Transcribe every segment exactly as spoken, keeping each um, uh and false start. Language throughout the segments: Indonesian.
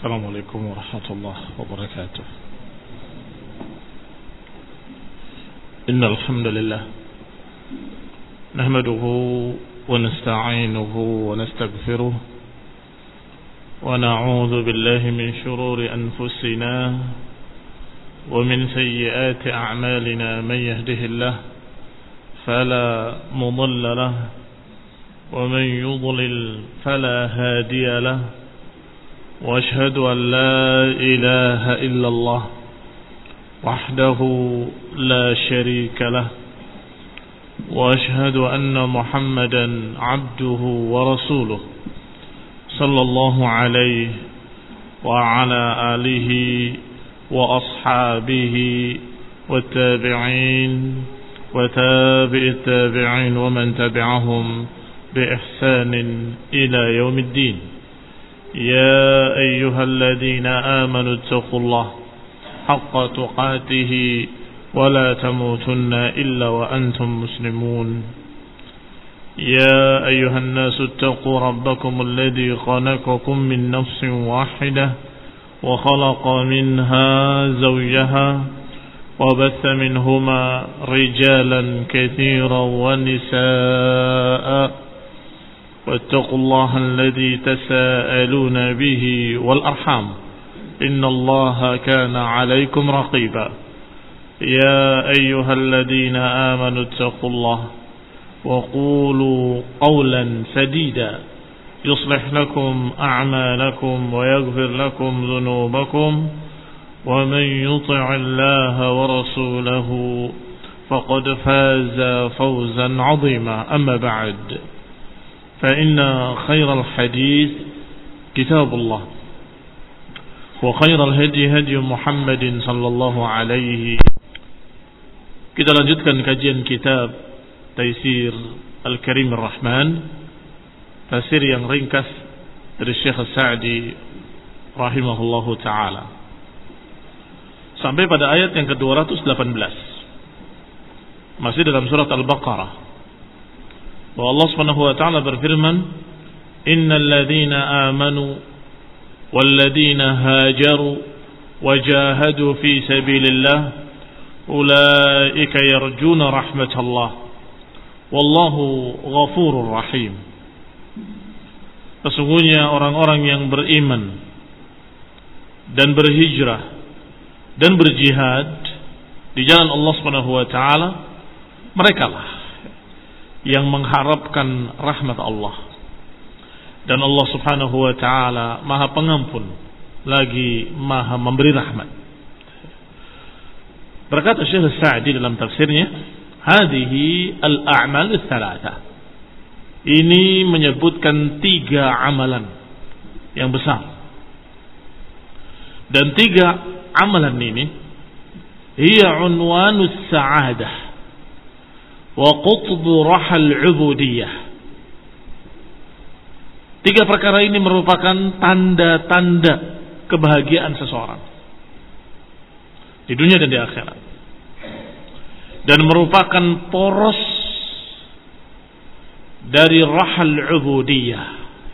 السلام عليكم ورحمة الله وبركاته. إن الحمد لله نحمده ونستعينه ونستغفره ونعوذ بالله من شرور أنفسنا ومن سيئات أعمالنا. من يهده الله فلا مضل له ومن يضلل فلا هادي له، وأشهد أن لا إله إلا الله وحده لا شريك له، وأشهد أن محمدا عبده ورسوله صلى الله عليه وعلى آله وأصحابه والتابعين وتابع التابعين ومن تبعهم بإحسان إلى يوم الدين. يا أيها الذين آمنوا اتقوا الله حق تقاته ولا تموتن إلا وأنتم مسلمون. يا أيها الناس اتقوا ربكم الذي خلقكم من نفس واحدة وخلق منها زوجها وبث منهما رجالا كثيرا ونساء، واتقوا الله الذي تساءلون به والأرحام إن الله كان عليكم رقيبا. يا أيها الذين آمنوا اتقوا الله وقولوا قولا سديدا يصلح لكم أعمالكم ويغفر لكم ذنوبكم، ومن يطع الله ورسوله فقد فاز فوزا عظيما. أما بعد، فإن خير الحديث كتاب الله، وخير الهدي هدي محمد صلى الله عليه. Kita lanjutkan kajian kitab Taisir Al-Karim Ar-Rahman, tafsir yang ringkas dari Syekh As-Sa'di rahimahullahu ta'ala, sampai pada ayat yang ke dua ratus delapan belas, masih dalam surat Al-Baqarah, bahwa Allah Subhanahu wa taala berfirman, innal ladzina amanu wal ladzina hajaru wajahadu fi sabilillah ulaika yarjuna rahmatallah wallahu ghafurur rahim. Sesungguhnya orang-orang yang beriman dan berhijrah dan berjihad di jalan Allah Subhanahu wa taala, merekalah yang mengharapkan rahmat Allah, dan Allah Subhanahu wa taala Maha Pengampun lagi Maha memberi rahmat. Berkata Syekh Sa'di dalam tafsirnya, hadhihi al-a'mal ats-tsalatsa, ini menyebutkan tiga amalan yang besar, dan tiga amalan ini hiya unwanus sa'adah wa qutbu rahal ubudiyah. Tiga perkara ini merupakan tanda-tanda kebahagiaan seseorang di dunia dan di akhirat, dan merupakan poros dari rahal ubudiyah.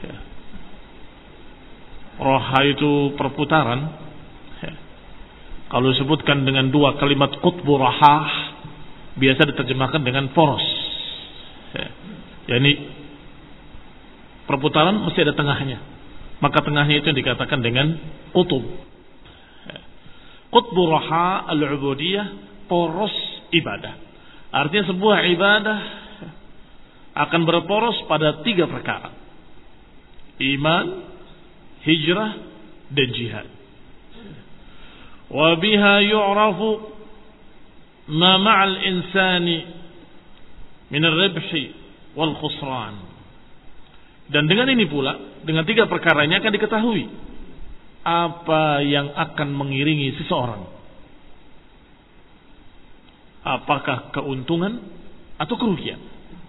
Raha itu perputaran. Kalau disebutkan dengan dua kalimat qutbu rahah, biasa diterjemahkan dengan poros. Yani perputaran mesti ada tengahnya, maka tengahnya itu dikatakan dengan qutub. Qutbu raha al-ubudiyah, poros ibadah. Artinya sebuah ibadah akan berporos pada tiga perkara: iman, hijrah, dan jihad. Wa biha yu'rafu ma ma'al insani min ar-ribhi wal khusran. Dan dengan ini pula, dengan tiga perkara ini akan diketahui apa yang akan mengiringi seseorang, apakah keuntungan atau kerugian.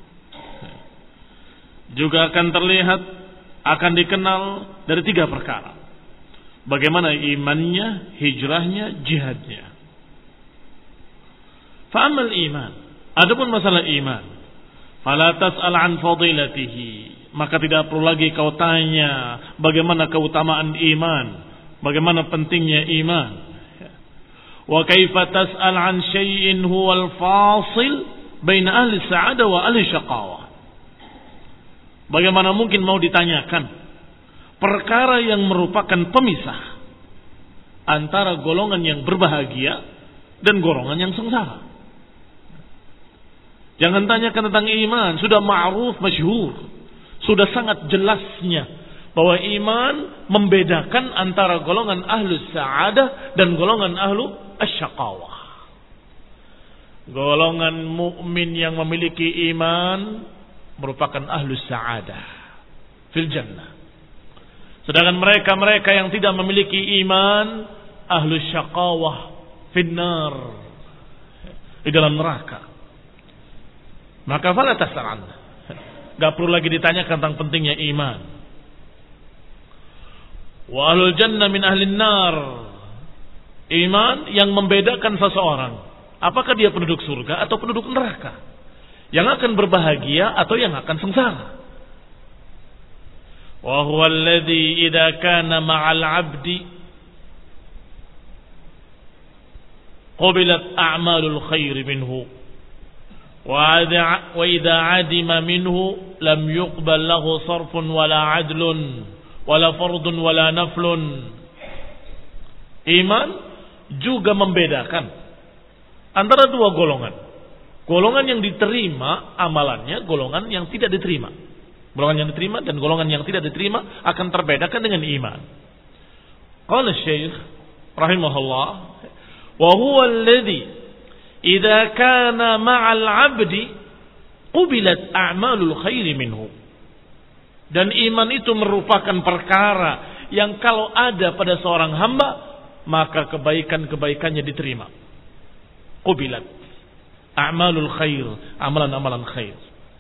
Juga akan terlihat, akan dikenal dari tiga perkara: bagaimana imannya, hijrahnya, jihadnya. Fa'amal iman, adapun masalah iman, fala tas'al an fadilatihi, maka tidak perlu lagi kau tanya bagaimana keutamaan iman. bagaimana pentingnya iman. Wa kaifa tas'al an syai'in huwal fasil baina ahli sa'adah wa ahli syaqawah. Bagaimana mungkin mau ditanyakan perkara yang merupakan pemisah antara golongan yang berbahagia dan golongan yang sengsara. Jangan tanyakan tentang iman, sudah ma'ruf masyhur, sudah sangat jelasnya bahwa iman membedakan antara golongan ahlu sa'adah dan golongan ahlu asyaqawah. Golongan mukmin yang memiliki iman merupakan ahlu sa'adah fil jannah. Sedangkan mereka-mereka yang tidak memiliki iman, ahlu syaqawah finnar, di dalam neraka. Maka fala tas'al. Enggak perlu lagi ditanyakan tentang pentingnya iman. Wa ahlul jannah min ahlin nar. Iman yang membedakan seseorang, apakah dia penduduk surga atau penduduk neraka, yang akan berbahagia atau yang akan sengsara. Wa huwa alladhi idza kana ma'al 'abdi qubilat a'malul khair minhu wa idza 'adima minhu lam yuqbal lahu sarfun wala 'adlun wala fardun wala naflun. Iman juga membedakan antara dua golongan. Golongan yang diterima amalannya, golongan yang tidak diterima. Golongan yang diterima dan golongan yang tidak diterima akan terbedakan dengan iman. Qala Syekh rahimahullah, wa huwa alladhi idza kana ma'al 'abdi qubilat a'malul khairi minhu. Dan iman itu merupakan perkara yang kalau ada pada seorang hamba, maka kebaikan-kebaikannya diterima. Qubilat a'malul khair, amalan-amalan khair.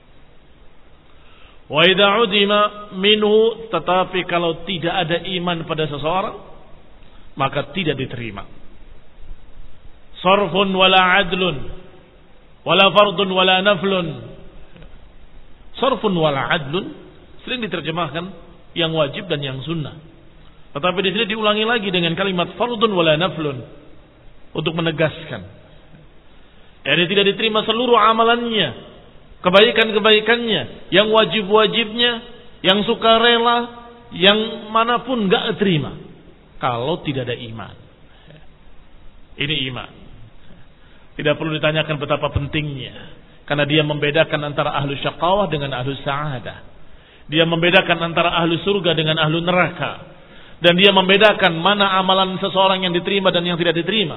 Wa idza 'udima minhu, tetapi kalau tidak ada iman pada seseorang, maka tidak diterima. Sarfun wala 'adlun wala fardun wala naflun. Sarfun wala 'adlun sering diterjemahkan yang wajib dan yang sunnah. Tetapi di sini diulangi lagi dengan kalimat fardun wala naflun untuk menegaskan. Jadi tidak diterima seluruh amalannya, kebaikan-kebaikannya, yang wajib-wajibnya, yang sukarela, yang manapun enggak terima kalau tidak ada iman. Ini iman. Tidak perlu ditanyakan betapa pentingnya, karena dia membedakan antara ahlu syaqawah dengan ahlu sa'adah. Dia membedakan antara ahlu surga dengan ahlu neraka, dan dia membedakan mana amalan seseorang yang diterima dan yang tidak diterima.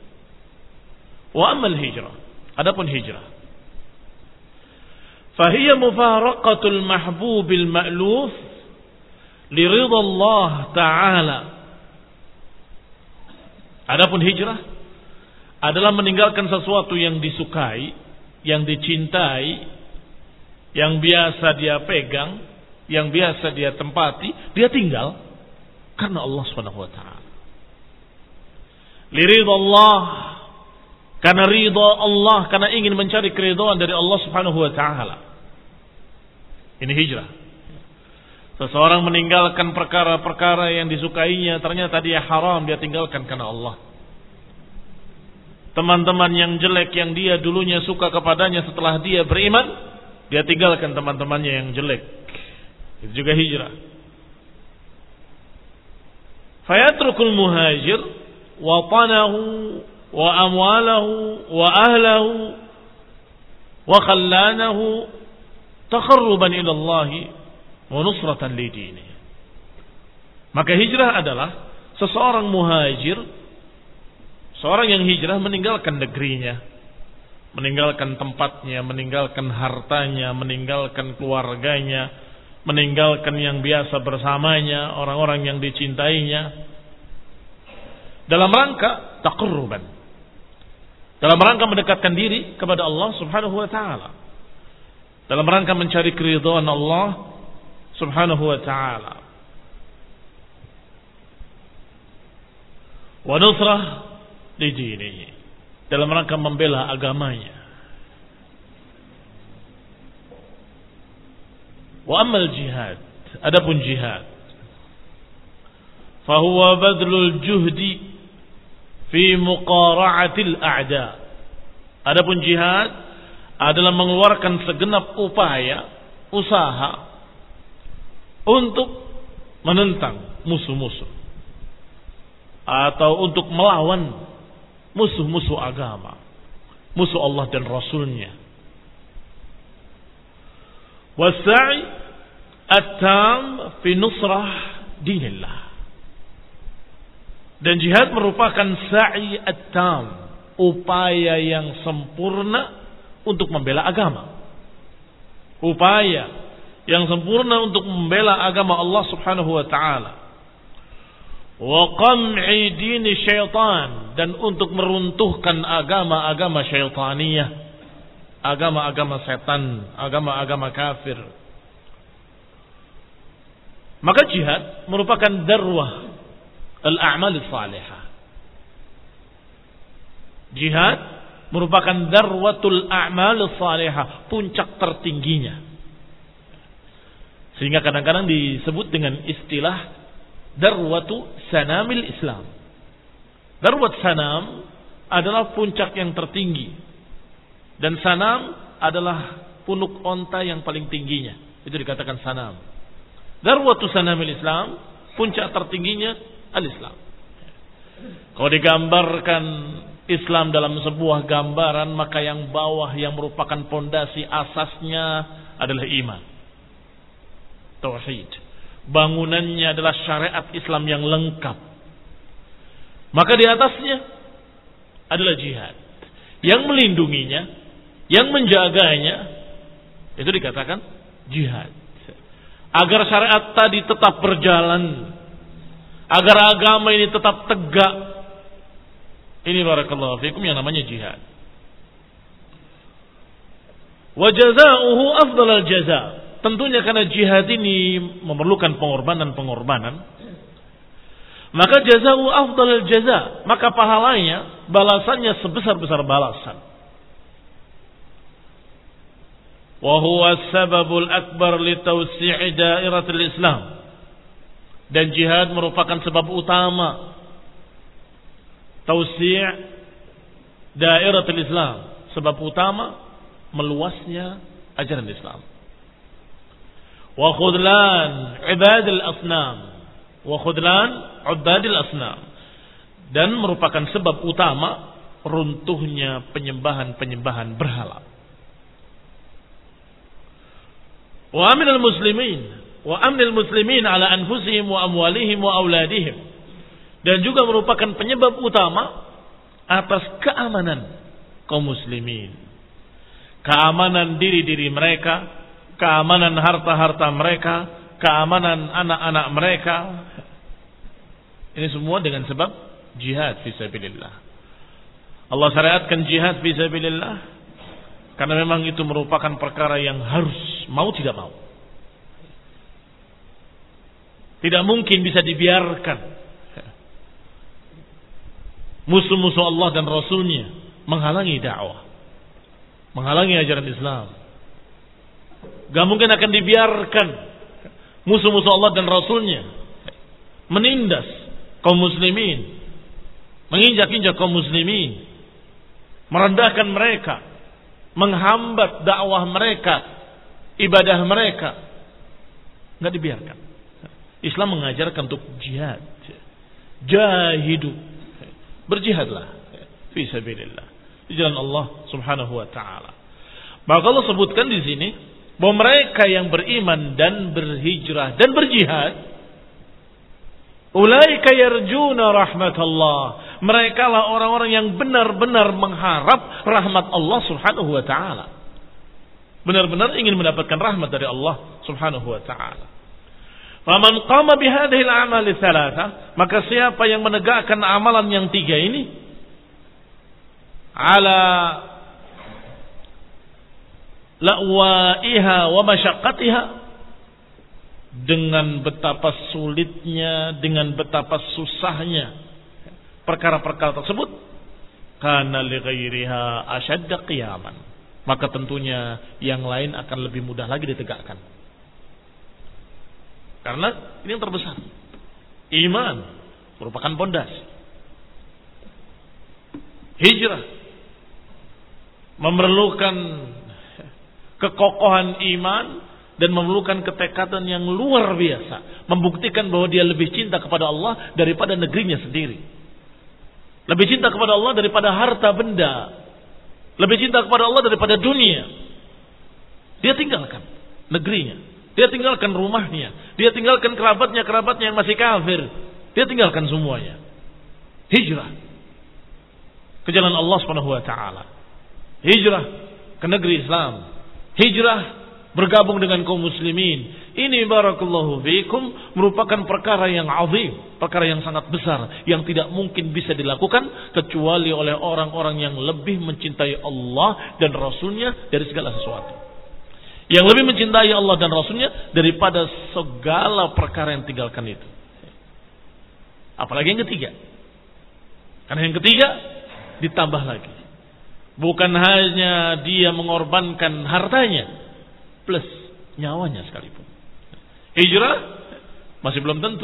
Wa amal hijrah, adapun hijrah, fahiya mufaraqatul mahbubil ma'luf li ridha Allah Ta'ala. Adapun hijrah adalah meninggalkan sesuatu yang disukai, yang dicintai, yang biasa dia pegang, yang biasa dia tempati, dia tinggal karena Allah Subhanahu wa taala. Li ridha Allah, karena ridha Allah, karena ingin mencari keridhaan dari Allah Subhanahu wa taala. Ini hijrah. Seseorang meninggalkan perkara-perkara yang disukainya, ternyata dia haram, dia tinggalkan karena Allah. Teman-teman yang jelek yang dia dulunya suka kepadanya, setelah dia beriman, dia tinggalkan teman-temannya yang jelek. Itu juga hijrah. Fayatrukul muhajir watanahu wa amwalahu wa ahlahu wa khallanahu taqarruban ila Allah wa nusratan li dini. Maka hijrah adalah seseorang muhajir, seorang yang hijrah meninggalkan negerinya, meninggalkan tempatnya, meninggalkan hartanya, meninggalkan keluarganya, meninggalkan yang biasa bersamanya, orang-orang yang dicintainya, dalam rangka taqarruban, dalam rangka mendekatkan diri kepada Allah Subhanahu wa taala, dalam rangka mencari keridhaan Allah Subhanahu wa taala, wa nusrah li dinihi, dalam rangka membela agamanya. Wa amal jihad, adapun jihad, fahuwa badlul juhdi fi muqara'atil a'da. Adapun jihad adalah mengeluarkan segenap upaya, usaha untuk menentang musuh-musuh atau untuk melawan musuh-musuh agama, musuh Allah dan Rasulnya. Wasa'i at-tam fi nusrah dinillah. Dan jihad merupakan sa'i at-tam, upaya yang sempurna untuk membela agama. Upaya yang sempurna untuk membela agama Allah Subhanahu wa taala. Wa qam'i dini syaitan, dan untuk meruntuhkan agama-agama syaitaniyah, agama-agama setan, agama-agama kafir. Maka jihad merupakan darwah al-a'mal salihah. Jihad merupakan darwatul a'mal salihah, puncak tertingginya. Sehingga kadang-kadang disebut dengan istilah darwatu sanamil Islam. Darwat sanam adalah puncak yang tertinggi, dan sanam adalah punuk onta yang paling tingginya. Itu dikatakan sanam. Darwatu sanamil Islam, puncak tertingginya al-Islam. Kalau digambarkan Islam dalam sebuah gambaran, maka yang bawah yang merupakan pondasi asasnya adalah iman, tauhid. Bangunannya adalah syariat Islam yang lengkap. Maka di atasnya adalah jihad yang melindunginya, yang menjaganya. Itu dikatakan jihad. Agar syariat tadi tetap berjalan, agar agama ini tetap tegak. Ini barakallahu fikum yang namanya jihad. Wa jazaohu afdhalul jaza. Tentunya karena jihad ini memerlukan pengorbanan-pengorbanan, maka jazaohu afdhalul jaza, maka pahalanya, balasannya sebesar-besar balasan. Wa huwa sababul akbar li tawsi'i dairatil Islam. Dan jihad merupakan sebab utama tawsi' dairatul Islam, sebab utama meluasnya ajaran Islam. Wa khudlan ibadil asnam, wa khudlan ibadil asnam, dan merupakan sebab utama runtuhnya penyembahan-penyembahan berhala. Wa aminal muslimin wa amnil muslimin ala anfusihim wa amwalihim wa auladihim, dan juga merupakan penyebab utama atas keamanan kaum muslimin, keamanan diri-diri mereka, keamanan harta-harta mereka, keamanan anak-anak mereka. Ini semua dengan sebab jihad fisabilillah. Allah syariatkan jihad fisabilillah karena memang itu merupakan perkara yang harus, mau tidak mau. Tidak mungkin bisa dibiarkan musuh-musuh Allah dan Rasulnya menghalangi dakwah, menghalangi ajaran Islam. Gak mungkin akan dibiarkan musuh-musuh Allah dan Rasulnya menindas kaum muslimin, menginjak-injak kaum muslimin, merendahkan mereka, menghambat dakwah mereka, ibadah mereka. Gak dibiarkan. Islam mengajarkan untuk jihad. Jahidu, berjihadlah fi sabilillah, di jalan Allah Subhanahu wa taala. Maka Allah sebutkan di sini bahwa mereka yang beriman dan berhijrah dan berjihad, ulaika yarjuna rahmatullah, mereka lah orang-orang yang benar-benar mengharap rahmat Allah Subhanahu wa taala, benar-benar ingin mendapatkan rahmat dari Allah Subhanahu wa taala. Faman qama bihadhihi al-a'mal ats-tsalatsa, maka siapa yang menegakkan amalan yang tiga ini ala la'waiha wa masyaqqatiha, dengan betapa sulitnya, dengan betapa susahnya perkara-perkara tersebut, kana li ghairiha ashadda qiyaman, maka tentunya yang lain akan lebih mudah lagi ditegakkan. Karena ini yang terbesar. Iman merupakan pondasi. Hijrah memerlukan kekokohan iman dan memerlukan ketekatan yang luar biasa, membuktikan bahwa dia lebih cinta kepada Allah daripada negerinya sendiri, lebih cinta kepada Allah daripada harta benda, lebih cinta kepada Allah daripada dunia. Dia tinggalkan negerinya, dia tinggalkan rumahnya, dia tinggalkan kerabatnya, kerabatnya yang masih kafir, dia tinggalkan semuanya. Hijrah ke jalan Allah Subhanahu wa taala. Hijrah ke negeri Islam. Hijrah bergabung dengan kaum muslimin. Ini barakallahu fiikum merupakan perkara yang azim, perkara yang sangat besar yang tidak mungkin bisa dilakukan kecuali oleh orang-orang yang lebih mencintai Allah dan Rasulnya dari segala sesuatu. Yang lebih mencintai Allah dan Rasulnya daripada segala perkara yang tinggalkan itu. Apalagi yang ketiga. Karena yang ketiga ditambah lagi. Bukan hanya dia mengorbankan hartanya, plus nyawanya sekalipun. Hijrah masih belum tentu.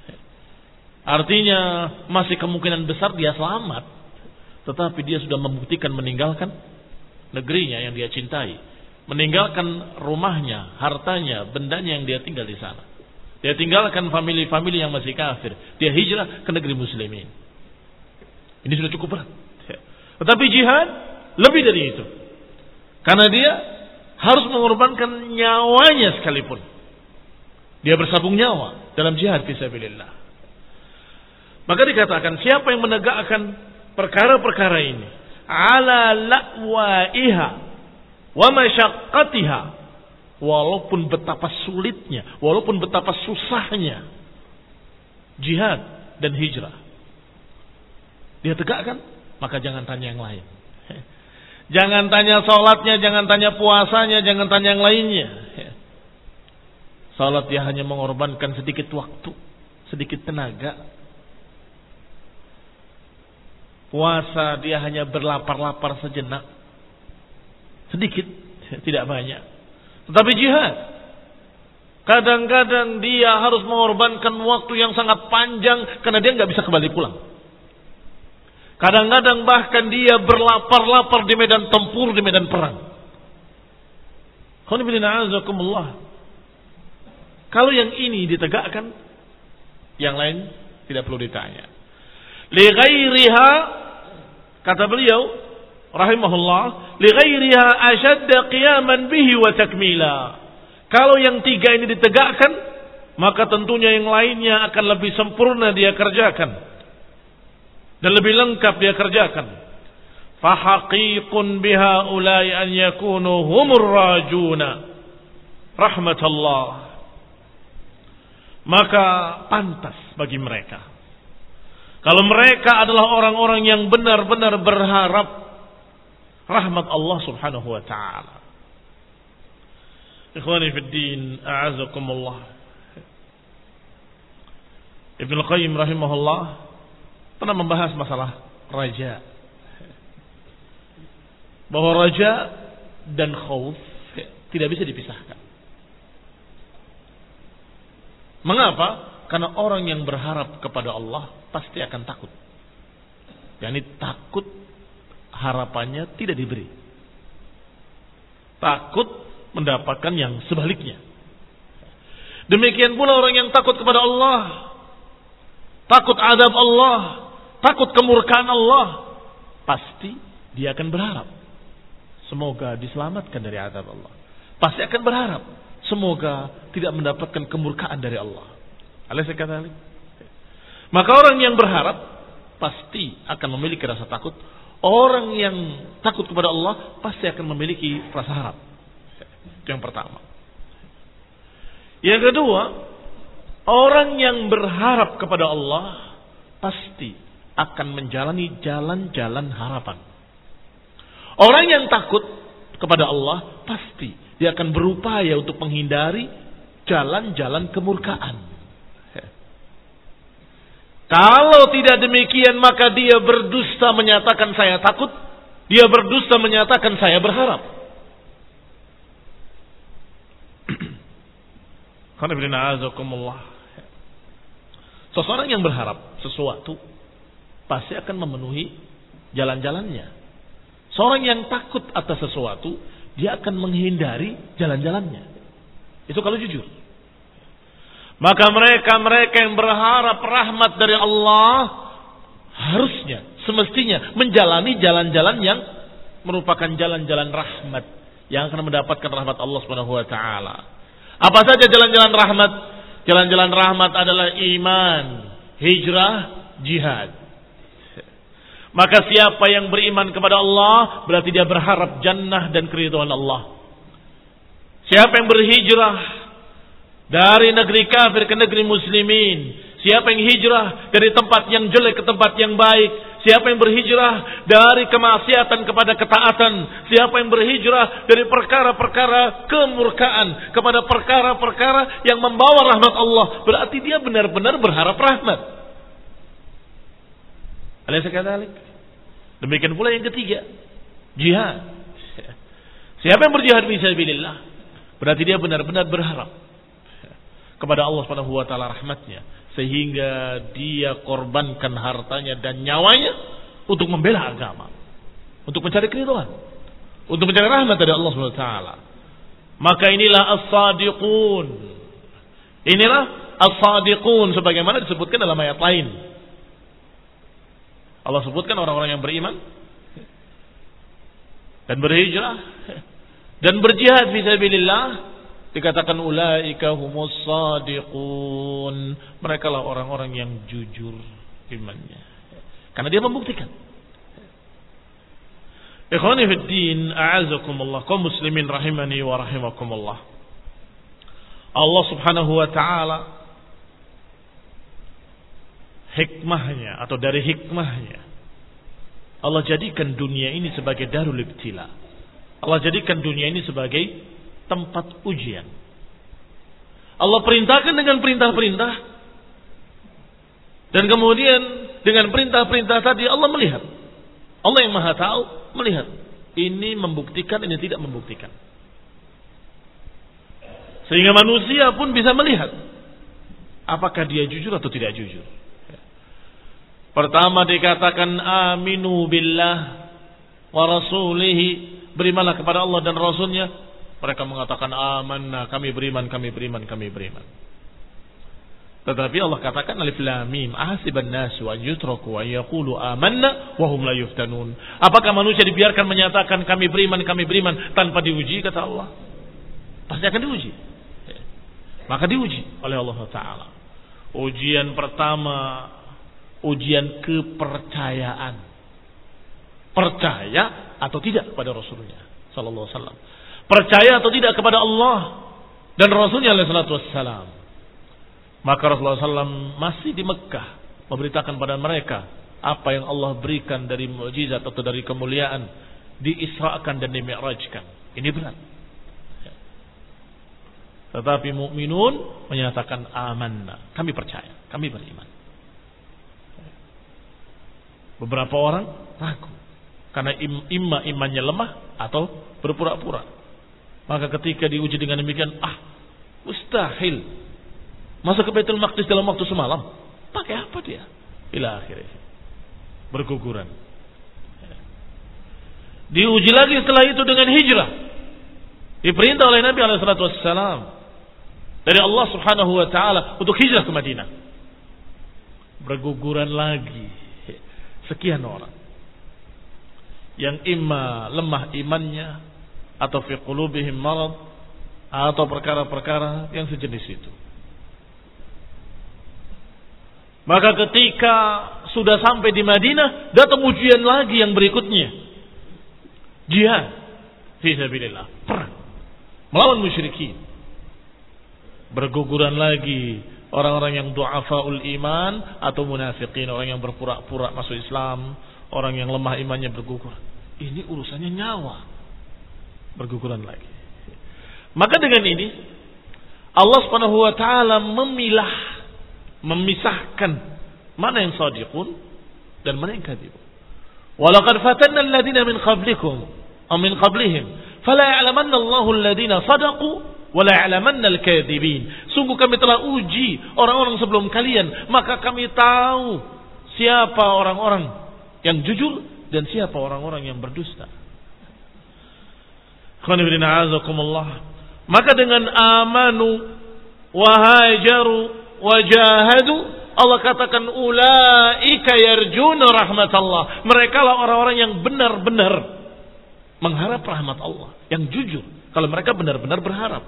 Artinya masih kemungkinan besar dia selamat. Tetapi dia sudah membuktikan meninggalkan negerinya yang dia cintai. Meninggalkan rumahnya, hartanya, bendanya yang dia tinggal di sana. Dia tinggalkan famili-famili yang masih kafir. Dia hijrah ke negeri muslimin. Ini sudah cukup berat. Tetapi jihad lebih dari itu. Karena dia harus mengorbankan nyawanya sekalipun. Dia bersabung nyawa dalam jihad fisabilillah. Maka dikatakan siapa yang menegakkan perkara-perkara ini ala la'waiha wa masyaqqatiha, walaupun betapa sulitnya, walaupun betapa susahnya jihad dan hijrah, dia tegakkan, maka jangan tanya yang lain. Jangan tanya sholatnya, jangan tanya puasanya, jangan tanya yang lainnya. Sholat dia hanya mengorbankan sedikit waktu, sedikit tenaga. Puasa dia hanya berlapar-lapar sejenak, sedikit, tidak banyak. Tetapi jihad, kadang-kadang dia harus mengorbankan waktu yang sangat panjang karena dia nggak bisa kembali pulang. Kadang-kadang bahkan dia berlapar-lapar di medan tempur, di medan perang. Kalau yang ini ditegakkan, yang lain tidak perlu ditanya. Li ghairiha, kata beliau rahimahullah, li ghairiha ashadda qiyaman bihi wa takmila. Kalau yang tiga ini ditegakkan, maka tentunya yang lainnya akan lebih sempurna dia kerjakan dan lebih lengkap dia kerjakan. Fahaqiqun biha ulai an yakunu humur rajuna rahmatullah. Maka pantas bagi mereka kalau mereka adalah orang-orang yang benar-benar berharap rahmat Allah Subhanahu wa taala. Ikhwani fid din, a'azakumullah. Ibnu Qayyim rahimahullah pernah membahas masalah raja, bahwa raja dan khauf tidak bisa dipisahkan. Mengapa? Karena orang yang berharap kepada Allah pasti akan takut. Yani takut harapannya tidak diberi, takut mendapatkan yang sebaliknya. Demikian pula orang yang takut kepada Allah, takut azab Allah, takut kemurkaan Allah, pasti dia akan berharap semoga diselamatkan dari azab Allah. Pasti akan berharap semoga tidak mendapatkan kemurkaan dari Allah. Alaysa kadzalik? Maka orang yang berharap pasti akan memiliki rasa takut. Orang yang takut kepada Allah pasti akan memiliki rasa harap. Itu yang pertama. Yang kedua, orang yang berharap kepada Allah pasti akan menjalani jalan-jalan harapan. Orang yang takut kepada Allah pasti dia akan berupaya untuk menghindari jalan-jalan kemurkaan. Kalau tidak demikian, maka dia berdusta menyatakan saya takut, dia berdusta menyatakan saya berharap. Seseorang yang berharap sesuatu pasti akan memenuhi jalan-jalannya. Seorang yang takut atas sesuatu, dia akan menghindari jalan-jalannya. Itu kalau jujur. Maka mereka-mereka yang berharap rahmat dari Allah harusnya, semestinya menjalani jalan-jalan yang merupakan jalan-jalan rahmat yang akan mendapatkan rahmat Allah Subhanahu wa taala. Apa saja jalan-jalan rahmat? Jalan-jalan rahmat adalah iman, hijrah, jihad. Maka siapa yang beriman kepada Allah berarti dia berharap jannah dan keridhaan Allah. Siapa yang berhijrah dari negeri kafir ke negeri muslimin, siapa yang hijrah dari tempat yang jelek ke tempat yang baik, siapa yang berhijrah dari kemaksiatan kepada ketaatan, siapa yang berhijrah dari perkara-perkara kemurkaan kepada perkara-perkara yang membawa rahmat Allah, berarti dia benar-benar berharap rahmat. Alaysa kadzalik? Demikian pula yang ketiga, jihad. Siapa yang berjihad fi sabilillah, berarti dia benar-benar berharap kepada Allah Subhanahu wa taala rahmatnya, sehingga dia korbankan hartanya dan nyawanya untuk membela agama, untuk mencari keridhaan, untuk mencari rahmat dari Allah Subhanahu wa taala. Maka inilah as-sadiqun. Inilah as-sadiqun sebagaimana disebutkan dalam ayat lain. Allah sebutkan orang-orang yang beriman dan berhijrah dan berjihad fi sabilillah, dikatakan ulaika humus sadiqun. Mereka lah orang-orang yang jujur imannya, karena dia membuktikan. Ikhwani fid din, a'azakumullah, kaum muslimin rahimani wa rahimakumullah. Allah Subhanahu wa taala hikmahnya atau dari hikmahnya Allah jadikan dunia ini sebagai darul ibtila. Allah jadikan dunia ini sebagai tempat ujian. Allah perintahkan dengan perintah-perintah, dan kemudian dengan perintah-perintah tadi Allah melihat. Allah yang maha tahu melihat. Ini membuktikan, ini tidak membuktikan. Sehingga manusia pun bisa melihat apakah dia jujur atau tidak jujur. Pertama dikatakan aminu billah wa rasulihi, berimanlah kepada Allah dan Rasulnya. Mereka mengatakan amanna, kami beriman, kami beriman, kami beriman. Tetapi Allah katakan alif lam mim, ahasiban nasu an yutraku an yaqulu amanna wa hum la yuftanun. Apakah manusia dibiarkan menyatakan kami beriman, kami beriman tanpa diuji? Kata Allah, pasti akan diuji. Maka diuji oleh Allah Ta'ala. Ujian pertama, ujian kepercayaan. Percaya atau tidak kepada Rasulnya sallallahu alaihi wasallam. Percaya atau tidak kepada Allah dan Rasulnya alaihi salatu wassalam. Maka Rasulullah sallallahu alaihi wasallam masih di Mekah memberitakan pada mereka apa yang Allah berikan dari mukjizat atau dari kemuliaan, diisrakan dan dimi'rajkan. Ini benar. Tetapi mukminun menyatakan amanna, kami percaya, kami beriman. Beberapa orang ragu karena im, imma imannya lemah atau berpura-pura. Maka ketika diuji dengan demikian, ah mustahil masuk ke Baitul Maqdis dalam waktu semalam. Pakai apa dia? Ila akhirnya berguguran. Diuji lagi setelah itu dengan hijrah. Diperintah oleh Nabi alaihi salatu wassalam dari Allah Subhanahu wa taala untuk hijrah ke Madinah. Berguguran lagi sekian orang yang imma lemah imannya atau fi qulubihim marad atau perkara-perkara yang sejenis itu. Maka ketika sudah sampai di Madinah, datang ujian lagi yang berikutnya. Jihad fi sabilillah, perang melawan musyrikin. Berguguran lagi orang-orang yang du'afaul iman atau munafiqin, orang yang berpura-pura masuk Islam, orang yang lemah imannya bergugur. Ini urusannya nyawa. Berguguran lagi. Maka dengan ini Allah Subhanahu wa taala memilah, memisahkan mana yang shadiqun dan mana yang kadzibun. Walaqad fatanna alladziina min qablikum aw min qablihim fala ya'lamanna Allahu alladziina shadaqu wala ya'lamanna al-kadzibin. Sungguh kami telah uji orang-orang sebelum kalian, maka kami tahu siapa orang-orang yang jujur dan siapa orang-orang yang berdusta. Maka dengan amanu wa hajaru wa jahadu, Allah katakan ulaika yarjuna rahmatallah. Mereka lah orang-orang yang benar-benar mengharap rahmat Allah, yang jujur kalau mereka benar-benar berharap.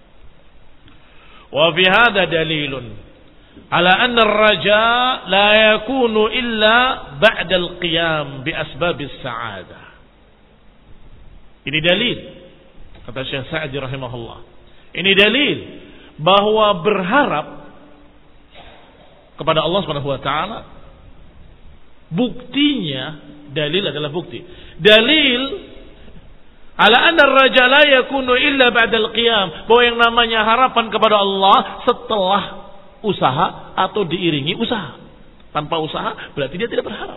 Wa fi hadha dalilun ala anna ar-raja la yakunu illa ba'da al-qiyam bi asbabis sa'adah. Ini dalil, kata Syekh Sa'di rahimahullah. Ini dalil bahwa berharap kepada Allah Subhanahu wa taala, buktinya, dalil adalah bukti. Dalil ala anna ar-raja la yakunu illa ba'da al-qiyam, bahwa yang namanya harapan kepada Allah setelah usaha atau diiringi usaha. Tanpa usaha berarti dia tidak berharap.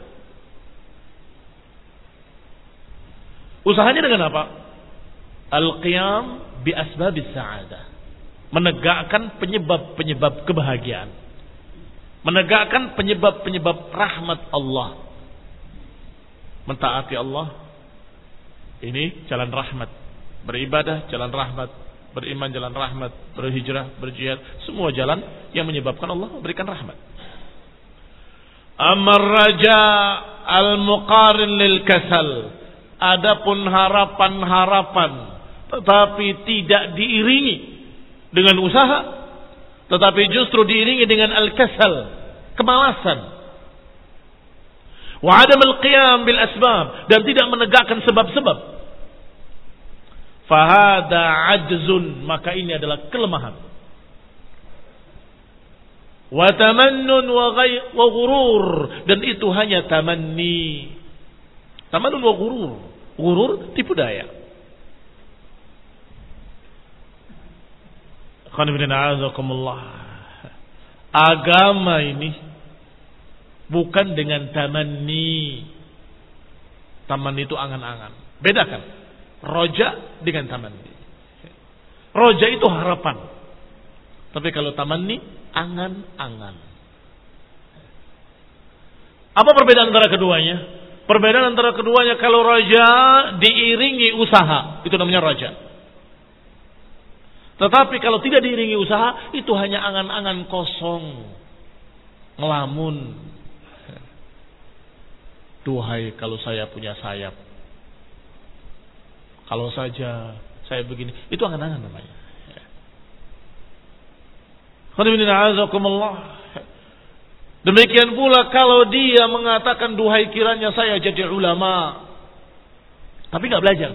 Usahanya dengan apa? Al-qiyam bi asbabis sa'adah. Menegakkan penyebab-penyebab kebahagiaan. Menegakkan penyebab-penyebab rahmat Allah. Mentaati Allah, ini jalan rahmat. Beribadah jalan rahmat, beriman jalan rahmat, berhijrah, berjihad, semua jalan yang menyebabkan Allah memberikan rahmat. Amar raja al-muqarin lil kasal, adapun harapan-harapan tetapi tidak diiringi dengan usaha, tetapi justru diiringi dengan al-kasal, kemalasan. Wa adam al-qiyam bil asbab, dan tidak menegakkan sebab-sebab. Fahada ajzun, maka ini adalah kelemahan. Wa tamannun wa ghai wa ghurur, dan itu hanya tamanni. Tamannun wa ghurur. Ghurur tipu daya. Agama ini bukan dengan tamanni. Tamanni itu angan-angan. Bedakan roja dengan tamanni. Roja itu harapan. Tapi kalau tamanni, angan-angan. Apa perbedaan antara keduanya? Perbedaan antara keduanya, kalau roja diiringi usaha, itu namanya roja. Tetapi kalau tidak diiringi usaha, itu hanya angan-angan kosong, ngelamun. Duhai kalau saya punya sayap, kalau saja saya begini, itu angan-angan namanya. Demikian pula kalau dia mengatakan duhai kiranya saya jadi ulama, tapi nggak belajar,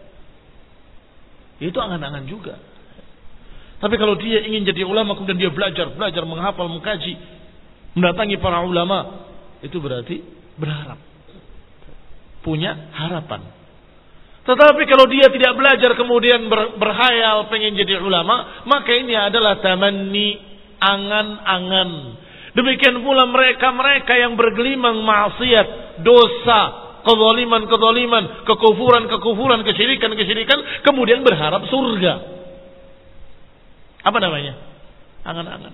itu angan-angan juga. Tapi kalau dia ingin jadi ulama kemudian dia belajar, belajar menghafal, mengkaji, mendatangi para ulama, itu berarti berharap, punya harapan. Tetapi kalau dia tidak belajar kemudian ber, berhayal pengen jadi ulama, maka ini adalah tamanni, angan-angan. Demikian pula mereka-mereka yang bergelimang maksiat, dosa, kezaliman-kezaliman, kekufuran-kekufuran, kesyirikan-kesyirikan, kemudian berharap surga. Apa namanya? Angan-angan.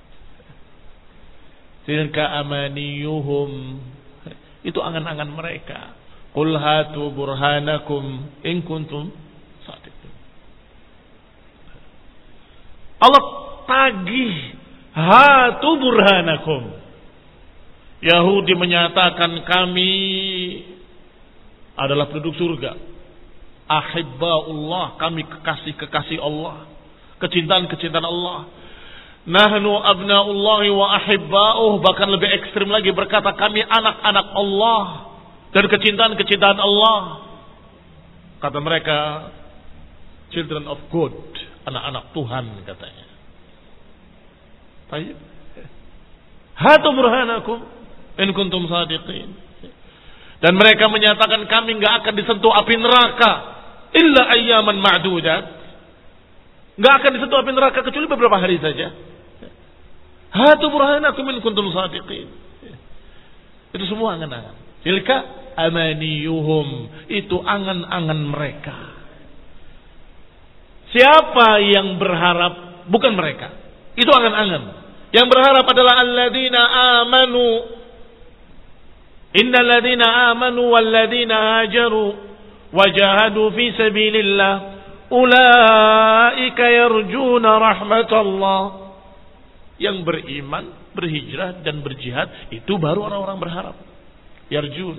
Tilka amaniyuhum, itu angan-angan mereka. Qul hatu burhanakum in kuntum shadiqin. Allah tagih, hatu burhanakum. Yahudi menyatakan kami adalah penduduk surga. Ahibbaullah, kami kekasih-kekasih Allah, kecintaan-kecintaan Allah. Nahnu abnaullahi wa ahibba'uh, bahkan lebih ekstrim lagi berkata kami anak-anak Allah dan kecintaan-kecintaan Allah. Kata mereka children of God, anak-anak Tuhan katanya. Baik. Hatu burhanakum in kuntum shadiqin. Dan mereka menyatakan kami enggak akan disentuh api neraka illa ayyaman ma'dudat. Enggak akan disentuh api neraka kecuali beberapa hari saja. Hatu burhanakum in kuntum shadiqin. Itu semua angan-angan. Tilka amaniyuhum, itu angan-angan mereka. Siapa yang berharap? Bukan mereka, Itu angan-angan. Yang berharap adalah alladzina amanu. Innal ladzina amanu wal ladzina hajaru wajahadu fi sabilillah ulaika yarjuna rahmatallah. Yang beriman, berhijrah dan berjihad itu baru orang-orang berharap. Yarjun.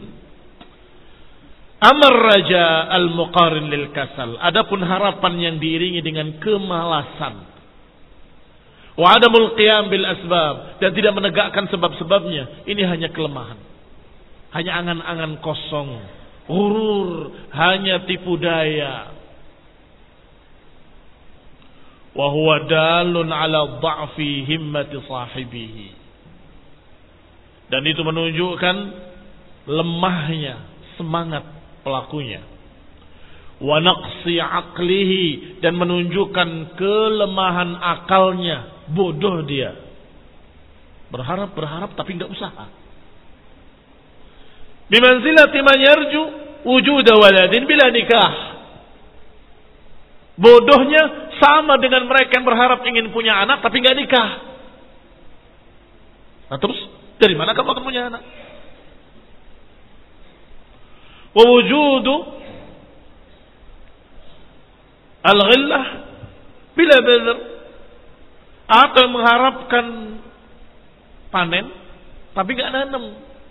Amar raja al-muqarin lil kasal. Adapun harapan yang diiringi dengan kemalasan. Wa adamul qiyam bil asbab, dan tidak menegakkan sebab-sebabnya. Ini hanya kelemahan. Hanya angan-angan kosong, ghurur, hanya tipu daya. Wa huwa dalun ala dha'fi himmati sahibihi. Dan itu menunjukkan lemahnya semangat pelakunya. Wa naqsi aqlihi, dan menunjukkan kelemahan akalnya. Bodoh dia. Berharap-berharap tapi enggak usaha. Bimanzilati man yarju wujuda waladin bila nikah. Bodohnya sama dengan mereka yang berharap ingin punya anak tapi enggak nikah. Nah terus dari mana kamu akan punya anak? Wa wujudu al-ghillah bila badr, atau mengharapkan panen tapi enggak nanam.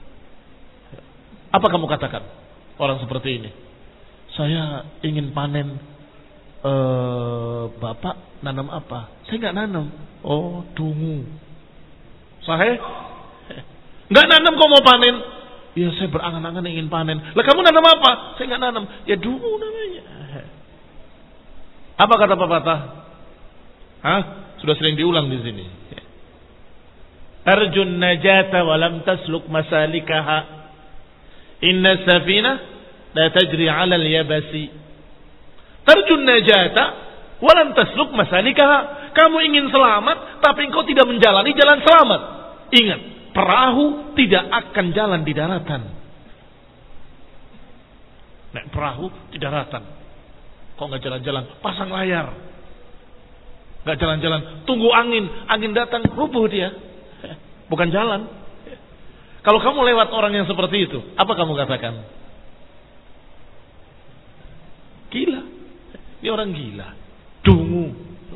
Apa kamu katakan orang seperti ini? Saya ingin panen. Eh, Bapak nanam apa? Saya enggak nanam. Oh, dungu. Saya enggak nanam kok mau panen? Ya saya berangan-angan ingin panen. Lah kamu nanam apa? Saya enggak nanam. Ya dungu namanya. Apa kata pepatah? Hah? Sudah sering diulang di sini. Arjun najata wa lam tasluk masalikaha. Inna safina la tajri 'ala al-yabasi. Tarjun najata wa lam tasluk masalikaha. Kamu ingin selamat tapi engkau tidak menjalani jalan selamat. Ingat, perahu tidak akan jalan di daratan. Naik perahu di daratan. Kok enggak jalan-jalan? Pasang layar. Enggak jalan-jalan, tunggu angin, angin datang rubuh dia. Bukan jalan. Kalau kamu lewat orang yang seperti itu, apa kamu katakan? Gila. Ini orang gila. Dungu.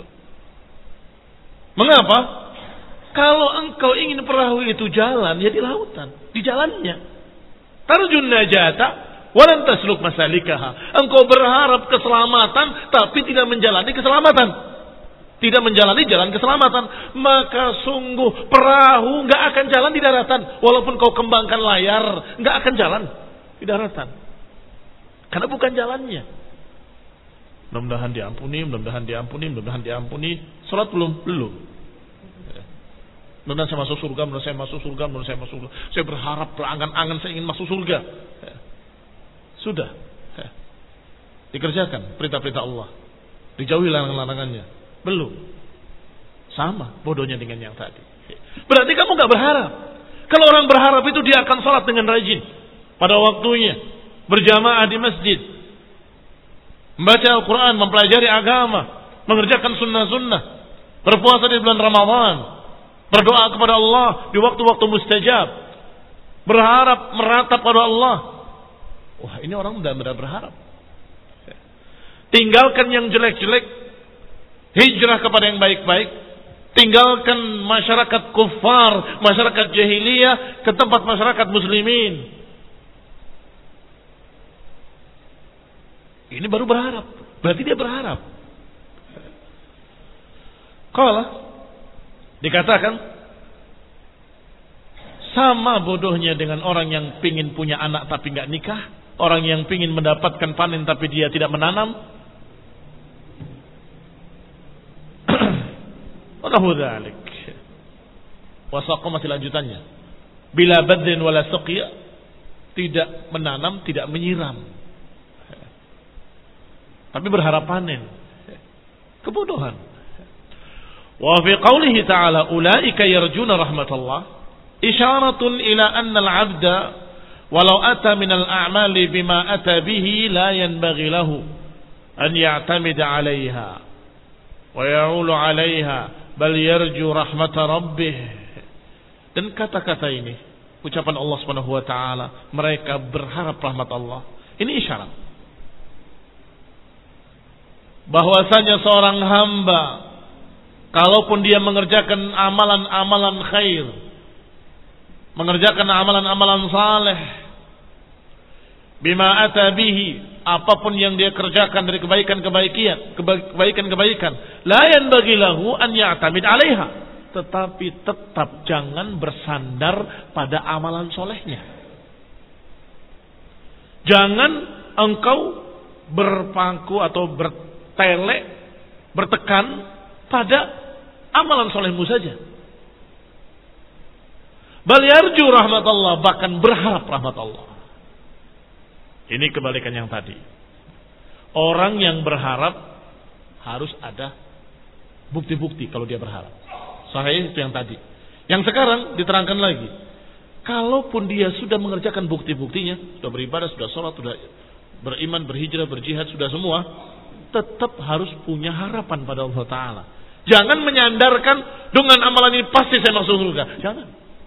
Mengapa? Kalau engkau ingin perahu itu jalan, ya di lautan, di jalannya. Tarjun najata walan tasluk masalikaha. Engkau berharap keselamatan tapi tidak menjalani keselamatan. Tidak menjalani jalan keselamatan, maka sungguh perahu nggak akan jalan di daratan. Walaupun kau kembangkan layar, nggak akan jalan di daratan, karena bukan jalannya. Mudah-mudahan diampuni, mudah-mudahan diampuni, mudah-mudahan diampuni. Salat belum, belum. Mudah-mudahan saya masuk surga, mudah-mudahan saya masuk surga, mudah-mudahan saya masuk surga. Saya berharap berangan-angan saya ingin masuk surga. Sudah, dikerjakan perintah-perintah Allah, dijauhi larangan-larangannya. Belum. Sama bodohnya dengan yang tadi. Berarti kamu gak berharap. Kalau orang berharap itu dia akan salat dengan rajin pada waktunya, berjamaah di masjid, membaca Al-Quran, mempelajari agama, mengerjakan sunnah-sunnah, berpuasa di bulan Ramadan, berdoa kepada Allah di waktu-waktu mustajab, berharap meratap pada Allah. Wah, ini orang benar-benar berharap. Tinggalkan yang jelek-jelek, hijrah kepada yang baik-baik. Tinggalkan masyarakat kufar, masyarakat jahiliyah, ke tempat masyarakat muslimin. Ini baru berharap. Berarti dia berharap. Qala, dikatakan sama bodohnya dengan orang yang pingin punya anak tapi nggak nikah, orang yang pingin mendapatkan panen tapi dia tidak menanam. Wallahu dzalik. Wasaqah masih lanjutannya. Bila badrin wala suqya, tidak menanam, tidak menyiram. Tapi berharap panen. Kebodohan. Wa fi qoulihi ta'ala ulaika yarjuna rahmatallah isyaratun ila anna al-'abda walau ata min al-a'mali bima ata bihi la yanbaghi lahu an ya'tamida 'alayha wa ya'ulu 'alayha bal yarju rahmata rabbih. Dan kata-kata ini, ucapan Allah Subhanahu wa taala, mereka berharap rahmat Allah. Ini isyarat bahwasanya seorang hamba kalaupun dia mengerjakan amalan-amalan khair, mengerjakan amalan-amalan saleh, bima ata bihi, apapun yang dia kerjakan dari kebaikan-kebaikan, kebaikan-kebaikan, la yanbaghi lahu an ya'tamid 'alaiha, tetapi tetap jangan bersandar pada amalan solehnya. Jangan engkau berpangku atau bertele, bertekan pada amalan solehmu saja. Bal yarju rahmat Allah, bahkan berharap rahmat Allah. Ini kebalikan yang tadi. Orang yang berharap harus ada bukti-bukti kalau dia berharap. Sahih itu yang tadi. Yang sekarang diterangkan lagi. Kalaupun dia sudah mengerjakan bukti-buktinya, sudah beribadah, sudah sholat, sudah beriman, berhijrah, berjihad, sudah semua, tetap harus punya harapan pada Allah Ta'ala. Jangan menyandarkan dengan amalan ini pasti saya masuk surga. Jangan.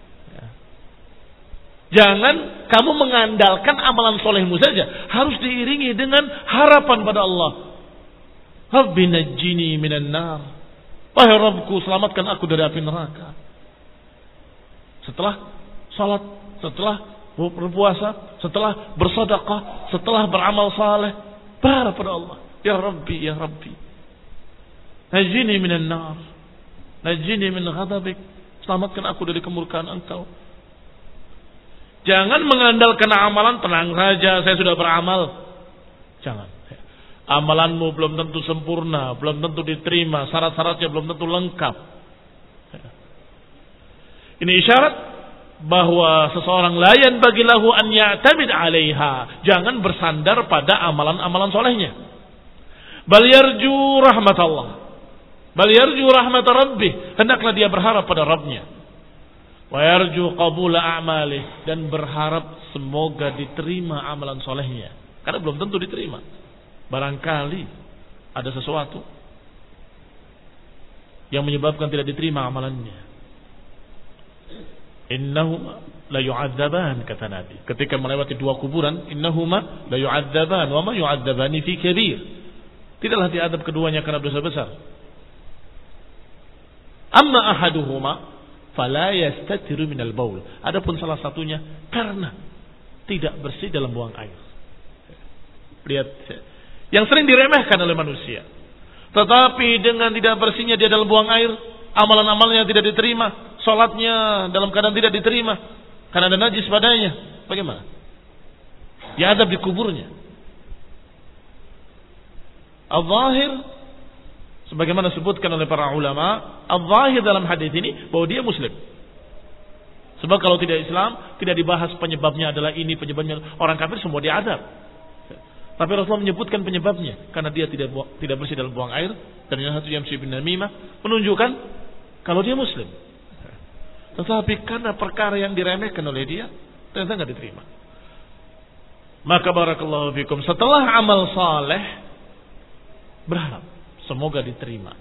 Jangan kamu mengandalkan amalan solehmu saja. Harus diiringi dengan harapan pada Allah. Rabbi najjini minan nar. Wahai Rabbku, selamatkan aku dari api neraka. Setelah salat, setelah berpuasa, setelah bersedekah, setelah beramal saleh, berharap pada Allah. Ya Rabbi, ya Rabbi, najjini minan nar, najjini min ghadabik. Selamatkan aku dari kemurkaan Engkau. Jangan mengandalkan amalan, tenang saja, saya sudah beramal. Jangan. Amalanmu belum tentu sempurna, belum tentu diterima, syarat-syaratnya belum tentu lengkap. Ini isyarat bahwa seseorang layan bagi lahu an ya'tamid 'alaiha. Jangan bersandar pada amalan-amalan solehnya. Bal yarju rahmat Allah. Bal yarju rahmat Rabbih. Hendaklah dia berharap pada Rabbnya. Wa yarju qabula a'malih, dan berharap semoga diterima amalan solehnya. Karena belum tentu diterima. Barangkali ada sesuatu yang menyebabkan tidak diterima amalannya. Innahuma la yu'adzaban, kata Nabi ketika melewati dua kuburan, innahuma la yu'adzaban wa ma yu'adzabani fi kabir. Tidaklah diadab keduanya karena dosa besar. Amma ahaduhuma fala yastatiru minal baul. Adapun salah satunya karena tidak bersih dalam buang air. Lihat, yang sering diremehkan oleh manusia. Tetapi dengan tidak bersihnya dia dalam buang air, amalan-amalnya tidak diterima, salatnya dalam keadaan tidak diterima karena ada najis padanya. Bagaimana? Ya adab di kuburnya. Al-zahir, sebagaimana disebutkan oleh para ulama, al-zahir dalam hadis ini bahwa dia muslim. Sebab kalau tidak Islam, tidak dibahas penyebabnya adalah ini, penyebabnya orang kafir semua diadab. Tapi Rasulullah menyebutkan penyebabnya karena dia tidak tidak bersih dalam buang air, dan yang satu yamshi bin namimah, menunjukkan kalau dia muslim. Tetapi karena perkara yang diremehkan oleh dia, ternyata enggak diterima. Maka barakallahu fikum, setelah amal saleh berharap semoga diterima.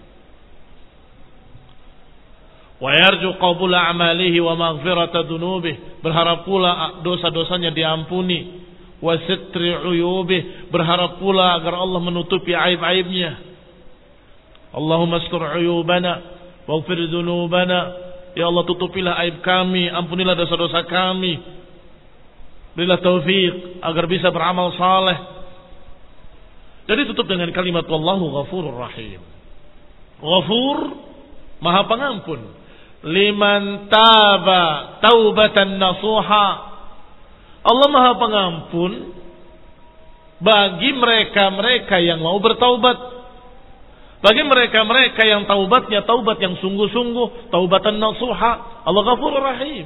Wa yarju qabula amalihi wa maghfirata dzunubih, berharap pula dosa-dosanya diampuni. Wa sitri uyubih, berharap pula agar Allah menutupi aib-aibnya. Allahumma astur uyubana waghfir dzunubana, ya Allah tutupilah aib kami, ampunilah dosa-dosa kami, berilah taufik agar bisa beramal saleh. Jadi tutup dengan kalimat wallahu ghafurur rahim. Ghafur, maha pengampun. Liman taba taubatan nasuha, Allah maha pengampun bagi mereka-mereka yang mau bertaubat, bagi mereka-mereka yang taubatnya taubat yang sungguh-sungguh, taubatan nasuha. Allah ghafurur rahim.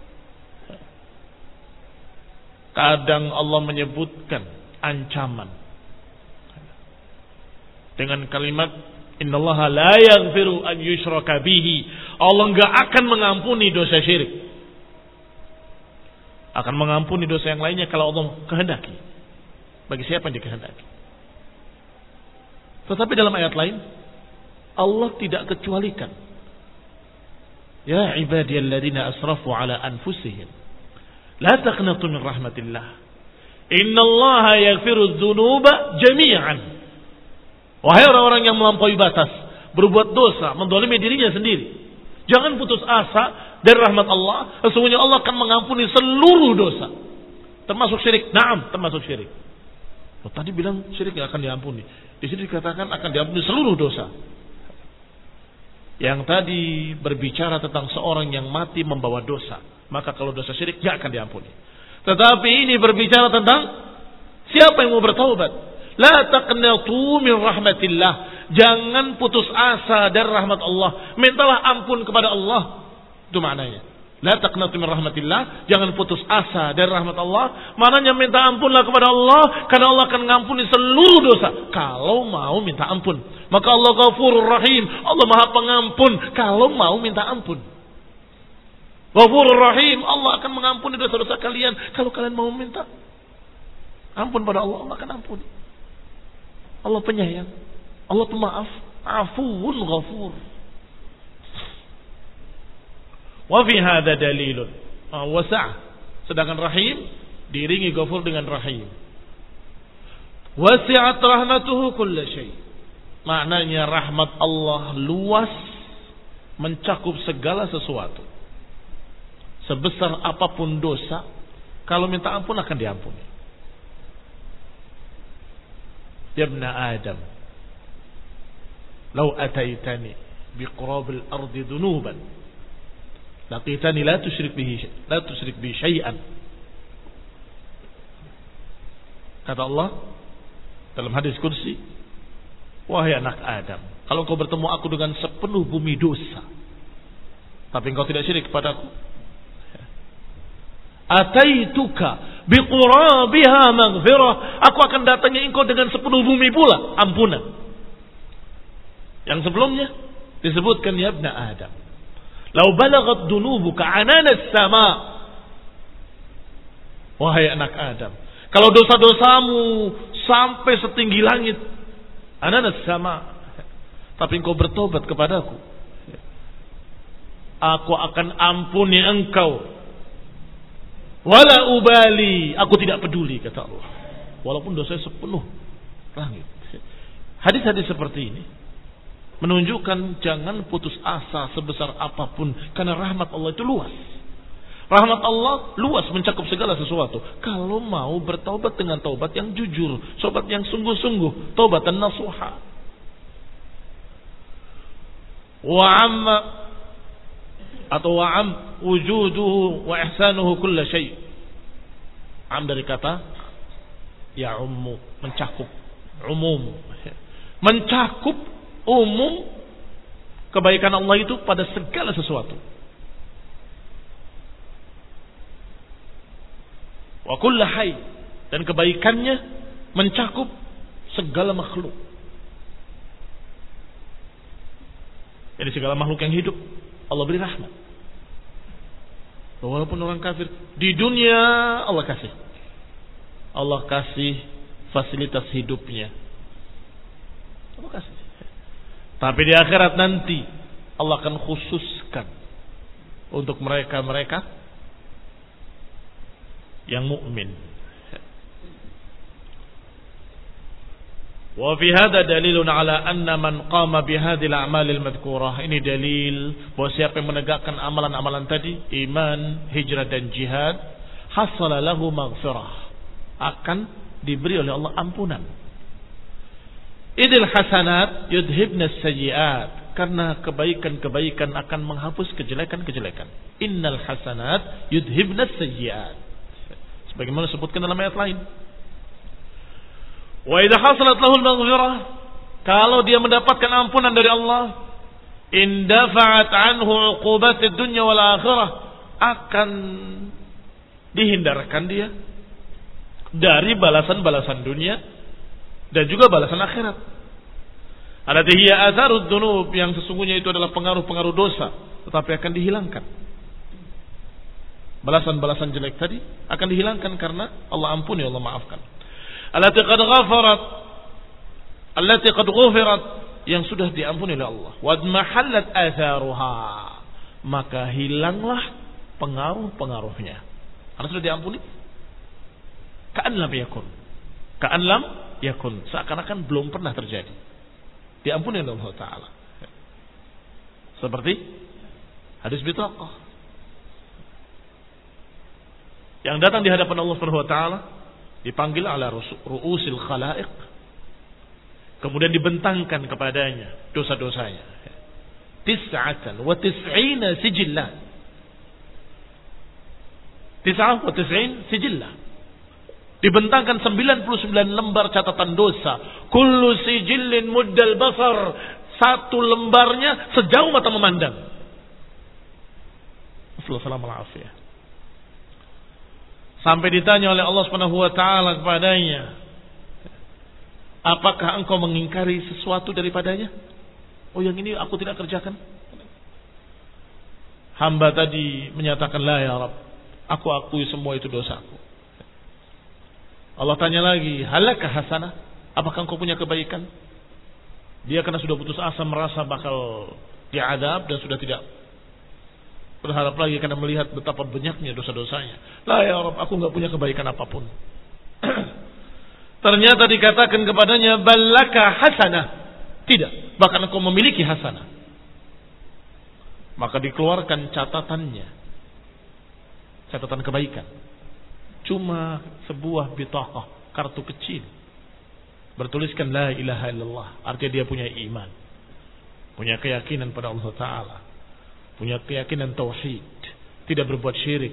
Kadang Allah menyebutkan ancaman dengan kalimat innallaha la yaghfiru an yushraka bihi. Allah enggak akan mengampuni dosa syirik. Akan mengampuni dosa yang lainnya kalau Allah kehendaki. Bagi siapa yang dikehendaki. Tetapi dalam ayat lain Allah tidak kecualikan Ya ibadiyalladzina asrafu ala anfusihim la taqnatu min rahmatillah. Innallaha yaghfiru dzunuba jami'an. Wahai orang-orang yang melampaui batas, berbuat dosa, mendolimi dirinya sendiri, jangan putus asa dari rahmat Allah. Sesungguhnya Allah akan mengampuni seluruh dosa, termasuk syirik. Naam, termasuk syirik. Oh, tadi bilang syirik tidak akan diampuni. Di sini dikatakan akan diampuni seluruh dosa. Yang tadi berbicara tentang seorang yang mati membawa dosa, maka kalau dosa syirik tidak akan diampuni. Tetapi ini berbicara tentang siapa yang mau bertaubat. La taqnatu min rahmatillah. Jangan putus asa dari rahmat Allah. Mintalah ampun kepada Allah. Itu maknanya. La taqnatu min rahmatillah. Jangan putus asa dari rahmat Allah. Maknanya minta ampunlah kepada Allah, karena Allah akan mengampuni seluruh dosa kalau mau minta ampun. Maka Allah Ghafurur Rahim. Allah Maha Pengampun kalau mau minta ampun. Ghafurur Rahim. Allah akan mengampuni dosa-dosa kalian kalau kalian mau minta ampun pada Allah. Allah akan ampuni. Allah penyayang, Allah pemaaf, afuwun ghafur. Wa fi hadza dalilun wasa'. Sedangkan Rahim diiringi Ghafur dengan Rahim. Wasi'at rahmatuhu kulla syai'. Maknanya rahmat Allah luas, mencakup segala sesuatu. Sebesar apapun dosa, kalau minta ampun akan diampuni. Ya ibn Adam, law ataitani biqrabil ardi dhunuban laqitani la tusyrik bihi la tusyrik bi syai'an. Kata Allah dalam hadis kursi, wahai anak Adam, kalau kau bertemu aku dengan sepenuh bumi dosa, tapi engkau tidak syirik kepadaku, ataituka biqurabiha maghfirah, aku akan datangi engkau dengan sepenuh bumi pula ampunan. Yang sebelumnya disebutkan ya ibn Adam, law balaghat dunubuka ananas sama. Wahai anak Adam, kalau dosa-dosamu sampai setinggi langit, ananas sama, tapi engkau bertobat kepadaku, aku akan ampuni engkau. Wala ubali, aku tidak peduli, kata Allah, walaupun dosanya sepenuh langit. Hadis-hadis seperti ini menunjukkan jangan putus asa sebesar apapun, karena rahmat Allah itu luas. Rahmat Allah luas, mencakup segala sesuatu. Kalau mau bertaubat dengan taubat yang jujur, taubat yang sungguh-sungguh, taubatan nasuha. Wa amma atau wa'am wujuduhu wa ihsanuhu kulla syai'. Am dari kata ya ummu, mencakup, umum, mencakup umum kebaikan Allah itu pada segala sesuatu. Wa kulla hayy, dan kebaikannya mencakup segala makhluk. Jadi segala makhluk yang hidup Allah beri rahmat. Walaupun orang kafir di dunia Allah kasih, Allah kasih fasilitas hidupnya, Allah kasih. Tapi di akhirat nanti Allah akan khususkan untuk mereka-mereka yang mukmin. Wa fi hadha dalilun ala anna man qama bi hadhil a'malil madhkurah. Ini dalil bahwa siapa yang menegakkan amalan-amalan tadi, iman, hijrah dan jihad, hasala lahu maghfirah, akan diberi oleh Allah ampunan. Idil hasanat yudhibna as-sayyi'at, karena kebaikan-kebaikan akan menghapus kejelekan-kejelekan. Innal hasanat yudhibna as-sayyi'at, sebagaimana disebutkan dalam ayat lain. Wa idza hasalat lahu al-maghfirah, kalau dia mendapatkan ampunan dari Allah, indafa'at anhu 'uqubat ad-dunya wal akhirah, akan dihindarkan dia dari balasan-balasan dunia dan juga balasan akhirat. Allati hiya atharud dzunub, yang sesungguhnya itu adalah pengaruh-pengaruh dosa, tetapi akan dihilangkan. Balasan-balasan jelek tadi akan dihilangkan karena Allah ampuni, Allah maafkan. Allati qad ghafarat, allati qad ghufirat, yang sudah diampuni oleh Allah. Wa mahallat atharuha, maka hilanglah pengaruh-pengaruhnya. Karena sudah diampuni. Ka'an lam yakun. Ka'an lam yakun. Seakan-akan belum pernah terjadi. Diampuni oleh Allah Ta'ala. Seperti hadis bitaqah. Yang datang di hadapan Allah Subhanahu wa taala dipanggil ala ru'usil khalaiq. Kemudian dibentangkan kepadanya dosa-dosanya. Tis'atan wa tis'ina sijillah. Tis'ah wa tis'in sijillah. Dibentangkan sembilan puluh sembilan lembar catatan dosa. Kullu sijillin muddal basar. Satu lembarnya sejauh mata memandang. Assalamualaikum warahmatullahi. Sampai ditanya oleh Allah Subhanahu wa taala kepadanya, apakah engkau mengingkari sesuatu daripadanya? Oh, yang ini aku tidak kerjakan. Hamba tadi menyatakan, la ya Rabb, aku akui semua itu dosaku. Allah tanya lagi, halaka hasanah, apakah engkau punya kebaikan? Dia karena sudah putus asa merasa bakal diadab dan sudah tidak berharap lagi karena melihat betapa banyaknya dosa-dosanya. La ya Rabb, aku enggak punya kebaikan apapun. Ternyata dikatakan kepadanya, balaka hasanah. Tidak, bahkan engkau memiliki hasanah. Maka dikeluarkan catatannya. Catatan kebaikan. Cuma sebuah bitaqah, kartu kecil. Bertuliskan la ilaha illallah. Artinya dia punya iman. Punya keyakinan pada Allah Ta'ala. Punya keyakinan tauhid. Tidak berbuat syirik.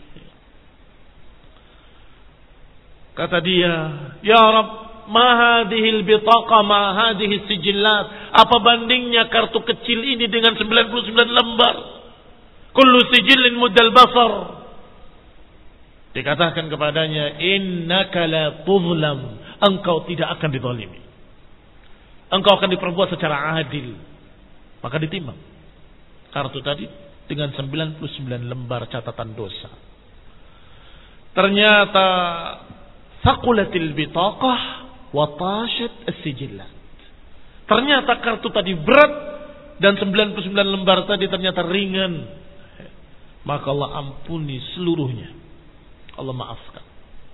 Kata dia, ya Rabb, ma hadhil bitaqa ma hadhihi sijillat. Apa bandingnya kartu kecil ini dengan sembilan puluh sembilan lembar? Kullu sijillin muddal basar. Dikatakan kepadanya, innaka la tuzlam. Engkau tidak akan dizalimi. Engkau akan diperbuat secara adil. Maka ditimbang kartu tadi dengan sembilan puluh sembilan lembar catatan dosa. Ternyata thaqulatil bitaqah wa tashat as-sijillat. Ternyata kartu tadi berat dan sembilan puluh sembilan lembar tadi ternyata ringan. Maka Allah ampuni seluruhnya. Allah maafkan.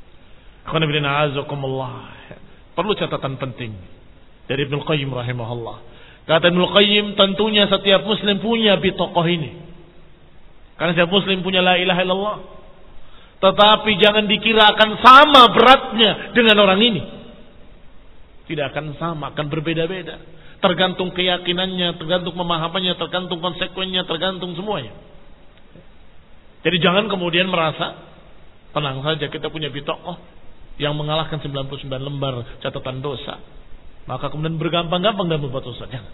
Perlu catatan penting dari Ibnu Qayyim rahimahullah. Kata Ibnu Qayyim, tentunya setiap muslim punya bitaqah ini. Karena setiap muslim punya la ilaha illallah. Tetapi jangan dikira akan sama beratnya dengan orang ini. Tidak akan sama, akan berbeda-beda. Tergantung keyakinannya, tergantung pemahamannya, tergantung konsekuensinya, tergantung semuanya. Jadi jangan kemudian merasa tenang saja kita punya bitaqah yang mengalahkan sembilan puluh sembilan lembar catatan dosa. Maka kemudian bergampang-gampang dalam berbuat dosa. Jangan.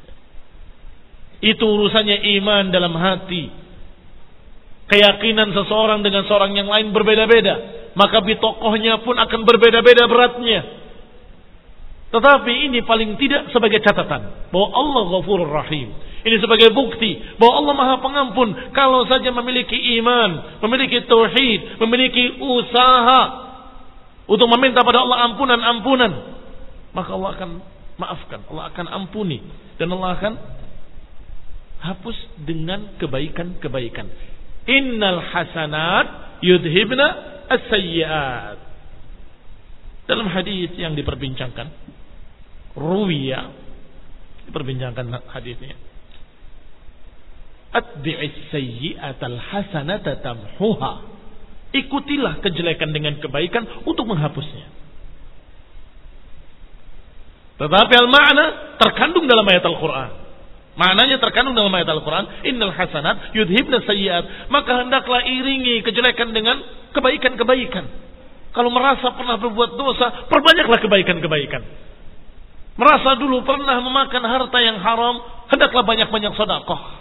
Itu urusannya iman dalam hati. Keyakinan seseorang dengan seorang yang lain berbeda-beda. Maka bitaqahnya pun akan berbeda-beda beratnya. Tetapi ini paling tidak sebagai catatan bahwa Allah Ghafurur Rahim. Ini sebagai bukti bahwa Allah Maha Pengampun. Kalau saja memiliki iman, memiliki tauhid, memiliki usaha untuk meminta pada Allah ampunan-ampunan, maka Allah akan maafkan, Allah akan ampuni, dan Allah akan hapus dengan kebaikan-kebaikan. Innal hasanat yudhibna as-sayyi'at. Dalam hadis yang diperbincangkan, ruwiya, diperbincangkan hadisnya, atbi'is sayyi'atal hasanata tamhuha. Ikutilah kejelekan dengan kebaikan untuk menghapusnya. Tetapi al-ma'na terkandung dalam ayat Al-Quran. Maknanya terkandung dalam ayat Al-Quran, innal hasanat yudhibna sayyi'at. Maka hendaklah iringi kejelekan dengan kebaikan-kebaikan. Kalau merasa pernah berbuat dosa, perbanyaklah kebaikan-kebaikan. Merasa dulu pernah memakan harta yang haram, hendaklah banyak-banyak sedekah.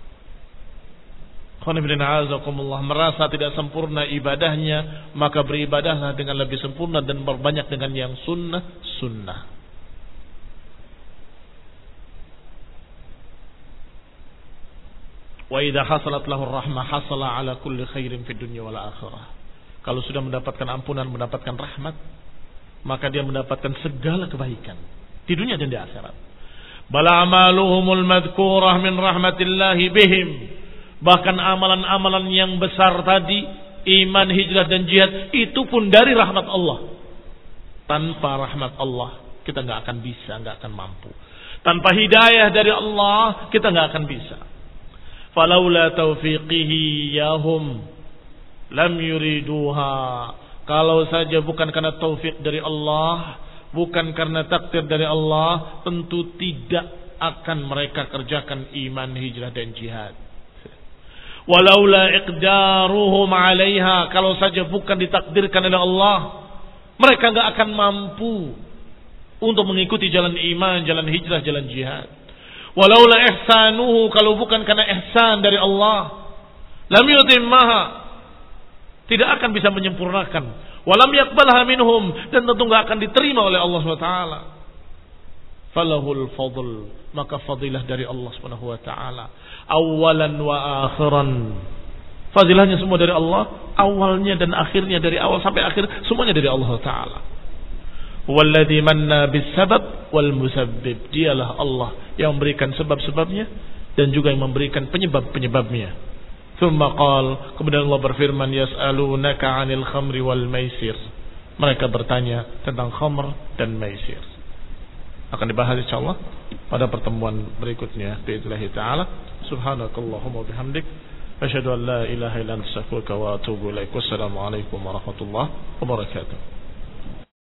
Merasa tidak sempurna ibadahnya, maka beribadahlah dengan lebih sempurna dan berbanyak dengan yang sunnah-sunnah. Wa idza hasalat lahu rahmah hasala ala kulli khairin fid dunya wal akhirah. Kalau sudah mendapatkan ampunan, mendapatkan rahmat, maka dia mendapatkan segala kebaikan di dunia dan di akhirat. Bal amaluhumul madhkurah min rahmatillahi bihim. Bahkan amalan-amalan yang besar tadi, iman, hijrah dan jihad, itu pun dari rahmat Allah. Tanpa rahmat Allah kita nggak akan bisa, nggak akan mampu. Tanpa hidayah dari Allah kita nggak akan bisa. Falaula taufiqihi yahum lam yuriduha. Kalau saja bukan karena taufik dari Allah, bukan karena takdir dari Allah, tentu tidak akan mereka kerjakan iman, hijrah dan jihad. Walaula iqdaruhum 'alaiha, kalau saja bukan ditakdirkan oleh Allah, mereka enggak akan mampu untuk mengikuti jalan iman, jalan hijrah, jalan jihad. Walaula ihsanuhu, kalau bukan karena ihsan dari Allah, lam yutimmaha, tidak akan bisa menyempurnakan. Walam yaqbalha minhum, dan tentu enggak akan diterima oleh Allah subhanahu wa taala. Falahul fadl, maka fadilah dari Allah subhanahu wa taala, awalan wa akhiran. Fadilahnya semua dari Allah, awalnya dan akhirnya, dari awal sampai akhir semuanya dari Allah taala. Walladzi manna bis-sabab wal musabbib, dialah Allah yang memberikan sebab-sebabnya dan juga yang memberikan penyebab-penyebabnya. Tsumma qala, kemudian Allah berfirman, yas'alunaka 'anil khamri wal maisir. Mereka bertanya tentang khamr dan maisir. Akan dibahas insyaallah pada pertemuan berikutnya bi'idznillah taala. Subhanakallahumma bihamdik, asyhadu an la ilaha illa anta astaghfiruka wa atubu ilaik. Wassalamu alaikum warahmatullahi wabarakatuh.